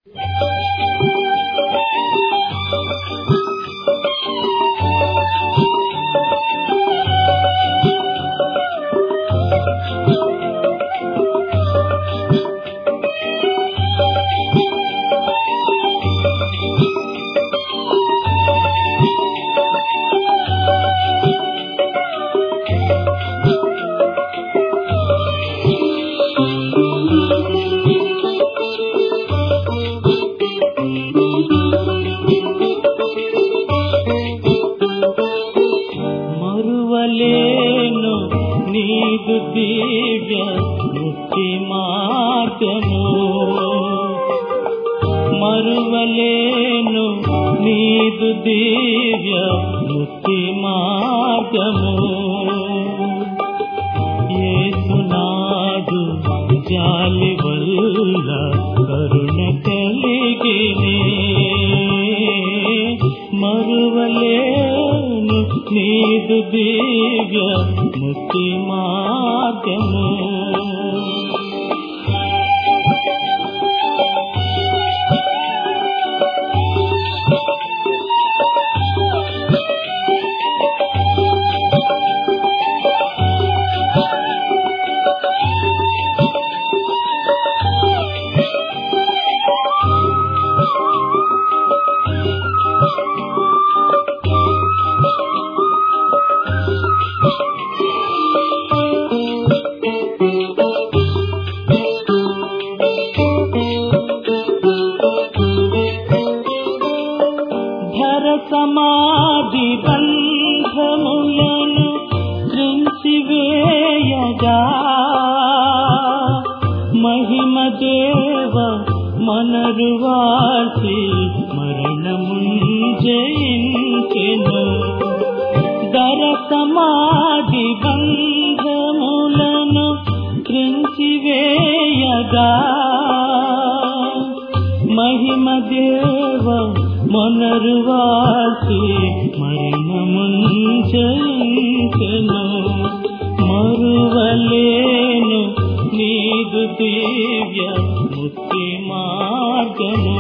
మరువలేను నీదు దివ్య ముక్తి మార్గము, మరువలేను నీదు దివ్య ముక్తి మార్గము. యేసునాథు జాలి వల్ల కరుణ కలిగినే, మరువలేను నీదు దివ్య ముక్తి మార్గము. సమాధి బంధములను త్రెంచివేయగా, మహిమ దేవ మనరువాసి మరణమున్ జయించెను. దర సమాధి బంధములను త్రెంచివేయగా, మహిమ దేవ మనరువాసి మరణమున్ జయించెను. మరువలేను నీదు దివ్య ముక్తి మార్గము.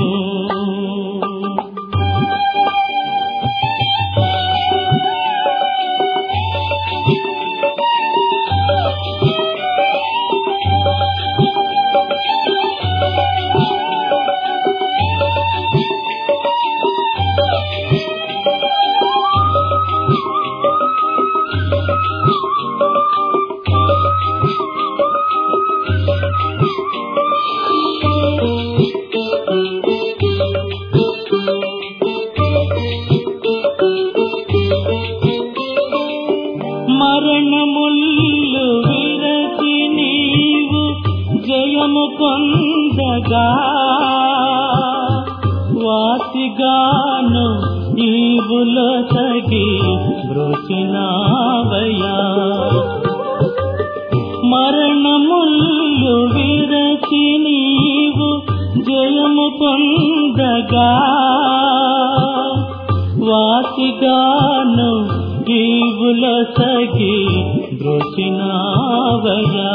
మరణముల్లు విరచి నీవు జయము పొందగా, వాసిగాను ఈవులో తగి బ్రోచినావయ్యా. మరణముల్లు విరచి నీవు జయము పొందగా, వాసిగాను ఈవుల సగి బ్రోచినావయ్యా.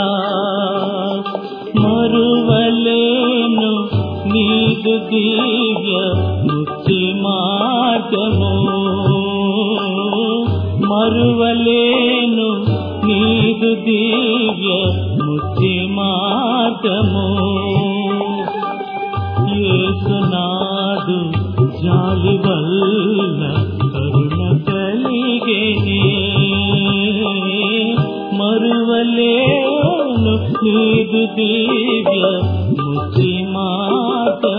మరువలేను నీదు దివ్య ముక్తి మార్గము, మరువలేను నీదు దివ్య ముక్తి మార్గము. యేసునాథు జాలి వల్ల కరుణ కలిగినే, మరువలేను నీదు దివ్య ముక్తి మార్గము.